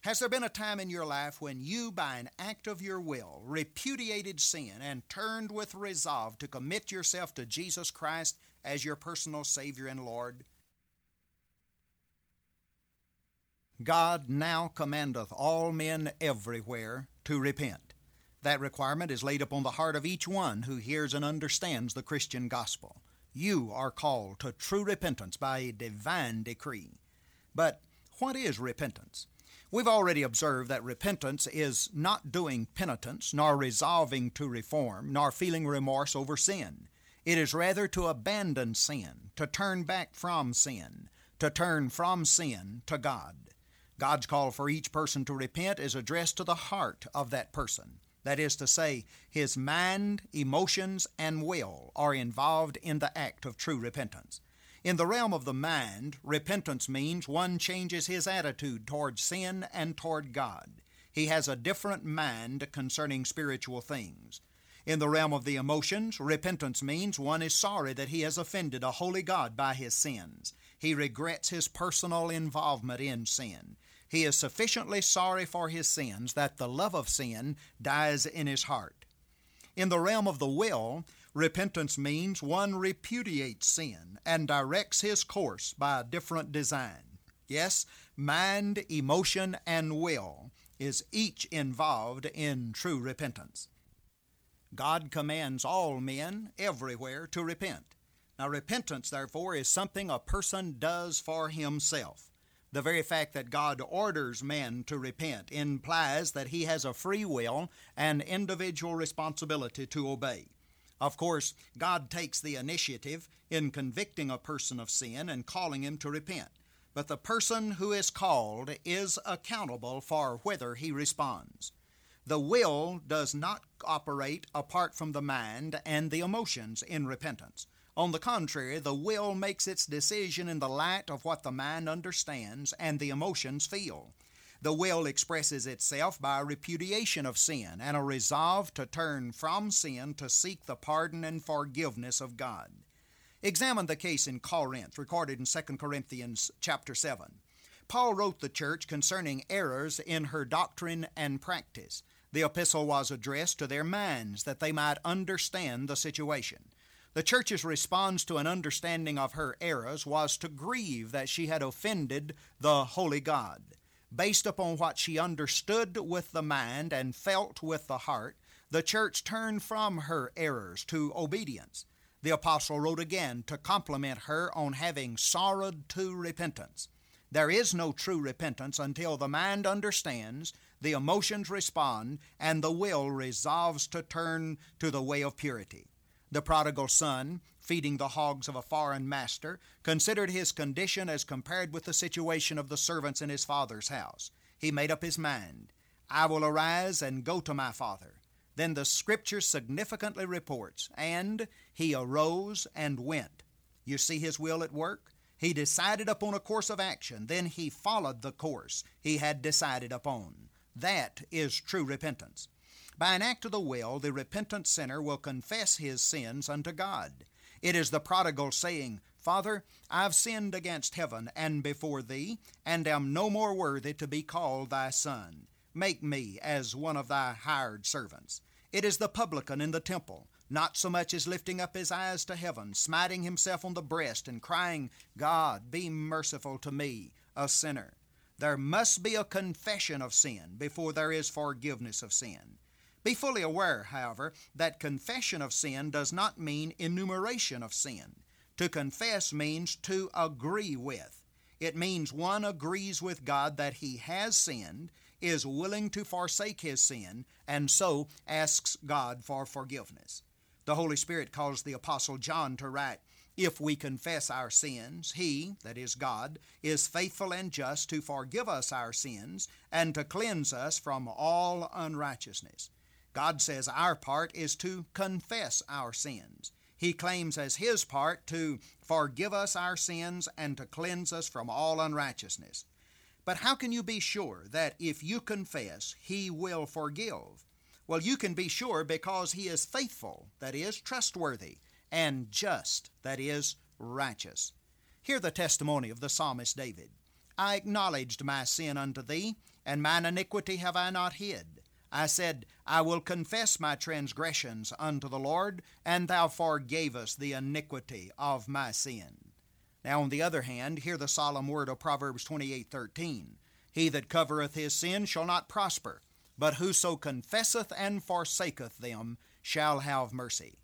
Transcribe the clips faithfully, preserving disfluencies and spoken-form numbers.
Has there been a time in your life when you, by an act of your will, repudiated sin and turned with resolve to commit yourself to Jesus Christ as your personal Savior and Lord? God now commandeth all men everywhere to repent. That requirement is laid upon the heart of each one who hears and understands the Christian gospel. You are called to true repentance by a divine decree. But what is repentance? We've already observed that repentance is not doing penitence, nor resolving to reform, nor feeling remorse over sin. It is rather to abandon sin, to turn back from sin, to turn from sin to God. God's call for each person to repent is addressed to the heart of that person. That is to say, his mind, emotions, and will are involved in the act of true repentance. In the realm of the mind, repentance means one changes his attitude toward sin and toward God. He has a different mind concerning spiritual things. In the realm of the emotions, repentance means one is sorry that he has offended a holy God by his sins. He regrets his personal involvement in sin. He is sufficiently sorry for his sins that the love of sin dies in his heart. In the realm of the will, repentance means one repudiates sin and directs his course by a different design. Yes, mind, emotion, and will is each involved in true repentance. God commands all men everywhere to repent. Now, repentance, therefore, is something a person does for himself. The very fact that God orders men to repent implies that he has a free will and individual responsibility to obey. Of course, God takes the initiative in convicting a person of sin and calling him to repent. But the person who is called is accountable for whether he responds. The will does not operate apart from the mind and the emotions in repentance. On the contrary, the will makes its decision in the light of what the mind understands and the emotions feel. The will expresses itself by a repudiation of sin and a resolve to turn from sin to seek the pardon and forgiveness of God. Examine the case in Corinth, recorded in Second Corinthians chapter seven. Paul wrote the church concerning errors in her doctrine and practice. The epistle was addressed to their minds that they might understand the situation. The church's response to an understanding of her errors was to grieve that she had offended the holy God. Based upon what she understood with the mind and felt with the heart, the church turned from her errors to obedience. The apostle wrote again to compliment her on having sorrowed to repentance. There is no true repentance until the mind understands, the emotions respond, and the will resolves to turn to the way of purity. The prodigal son, feeding the hogs of a foreign master, considered his condition as compared with the situation of the servants in his father's house. He made up his mind, I will arise and go to my father. Then the Scripture significantly reports, and he arose and went. You see his will at work? He decided upon a course of action, then he followed the course he had decided upon. That is true repentance. By an act of the will, the repentant sinner will confess his sins unto God. It is the prodigal saying, Father, I've sinned against heaven and before thee, and am no more worthy to be called thy son. Make me as one of thy hired servants. It is the publican in the temple, not so much as lifting up his eyes to heaven, smiting himself on the breast and crying, God, be merciful to me, a sinner. There must be a confession of sin before there is forgiveness of sin. Be fully aware, however, that confession of sin does not mean enumeration of sin. To confess means to agree with. It means one agrees with God that he has sinned, is willing to forsake his sin, and so asks God for forgiveness. The Holy Spirit caused the Apostle John to write, If we confess our sins, he, that is God, is faithful and just to forgive us our sins and to cleanse us from all unrighteousness. God says our part is to confess our sins. He claims as his part to forgive us our sins and to cleanse us from all unrighteousness. But how can you be sure that if you confess, he will forgive? Well, you can be sure because he is faithful, that is, trustworthy, and just, that is, righteous. Hear the testimony of the psalmist David. I acknowledged my sin unto thee, and mine iniquity have I not hid. I said, I will confess my transgressions unto the Lord, and thou forgavest the iniquity of my sin. Now, on the other hand, hear the solemn word of Proverbs twenty-eight thirteen. He that covereth his sin shall not prosper, but whoso confesseth and forsaketh them shall have mercy.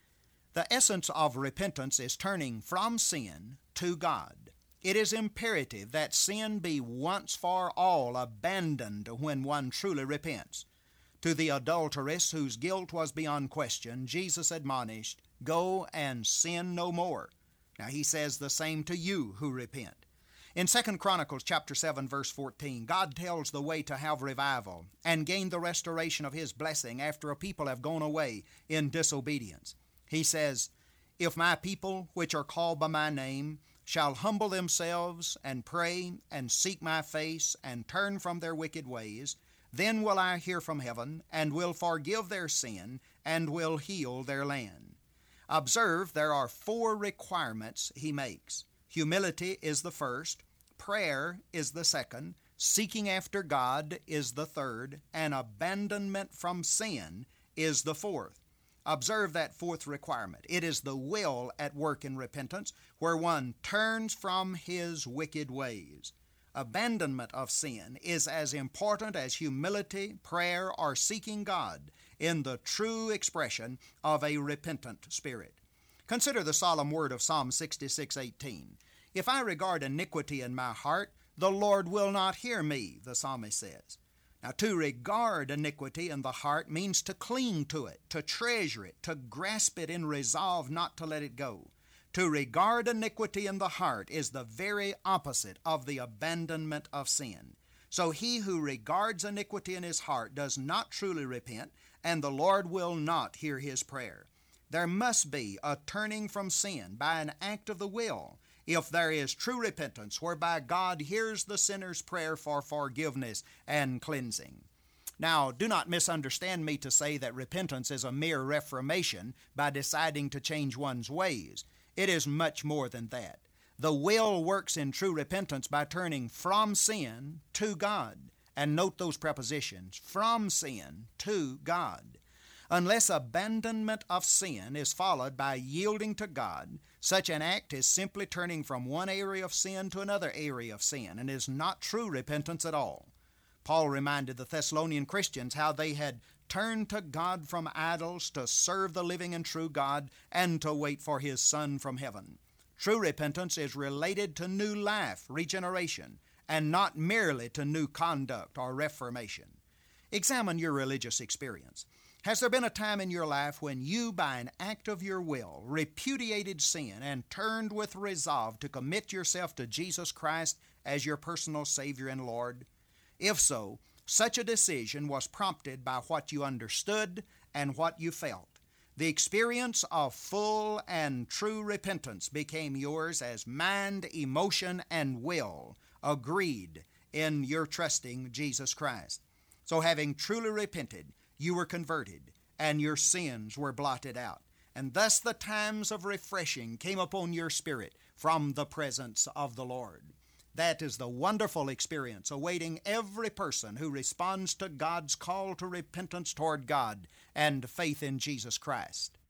The essence of repentance is turning from sin to God. It is imperative that sin be once for all abandoned when one truly repents. To the adulteress whose guilt was beyond question, Jesus admonished, Go and sin no more. Now he says the same to you who repent. In Second Chronicles chapter seven, verse fourteen, God tells the way to have revival and gain the restoration of His blessing after a people have gone away in disobedience. He says, If my people, which are called by my name, shall humble themselves and pray and seek my face and turn from their wicked ways, then will I hear from heaven and will forgive their sin and will heal their land. Observe, there are four requirements He makes. Humility is the first, prayer is the second, seeking after God is the third, and abandonment from sin is the fourth. Observe that fourth requirement. It is the will at work in repentance, where one turns from his wicked ways. Abandonment of sin is as important as humility, prayer, or seeking God in the true expression of a repentant spirit. Consider the solemn word of Psalm sixty-six eighteen. If I regard iniquity in my heart, the Lord will not hear me, the psalmist says. Now, to regard iniquity in the heart means to cling to it, to treasure it, to grasp it in resolve not to let it go. To regard iniquity in the heart is the very opposite of the abandonment of sin. So he who regards iniquity in his heart does not truly repent, and the Lord will not hear his prayer. There must be a turning from sin by an act of the will, if there is true repentance, whereby God hears the sinner's prayer for forgiveness and cleansing. Now, do not misunderstand me to say that repentance is a mere reformation by deciding to change one's ways. It is much more than that. The will works in true repentance by turning from sin to God. And note those prepositions, from sin to God. Unless abandonment of sin is followed by yielding to God, such an act is simply turning from one area of sin to another area of sin, and is not true repentance at all. Paul reminded the Thessalonian Christians how they had turned to God from idols to serve the living and true God and to wait for His Son from heaven. True repentance is related to new life, regeneration, and not merely to new conduct or reformation. Examine your religious experience. Has there been a time in your life when you, by an act of your will, repudiated sin and turned with resolve to commit yourself to Jesus Christ as your personal Savior and Lord? If so, such a decision was prompted by what you understood and what you felt. The experience of full and true repentance became yours as mind, emotion, and will agreed in your trusting Jesus Christ. So having truly repented, you were converted, and your sins were blotted out. And thus the times of refreshing came upon your spirit from the presence of the Lord. That is the wonderful experience awaiting every person who responds to God's call to repentance toward God and faith in Jesus Christ.